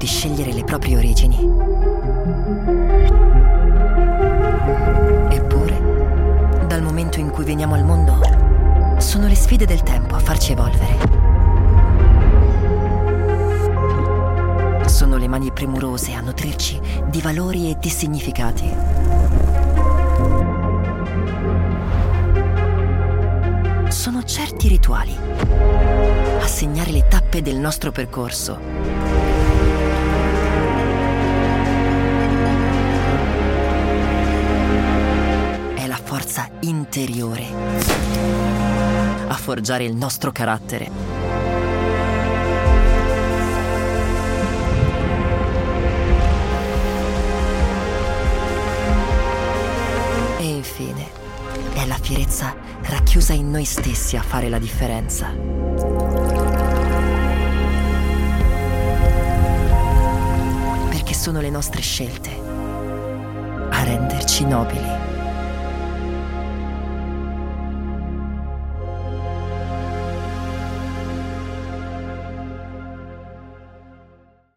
di scegliere le proprie origini. Eppure, dal momento in cui veniamo al mondo, sono le sfide del tempo a farci evolvere. Sono le mani premurose a nutrirci di valori e di significati. Sono certi rituali a segnare le tappe del nostro percorso. È la forza interiore a forgiare il nostro carattere. E infine, è la fierezza racchiusa in noi stessi a fare la differenza. Perché sono le nostre scelte a renderci nobili.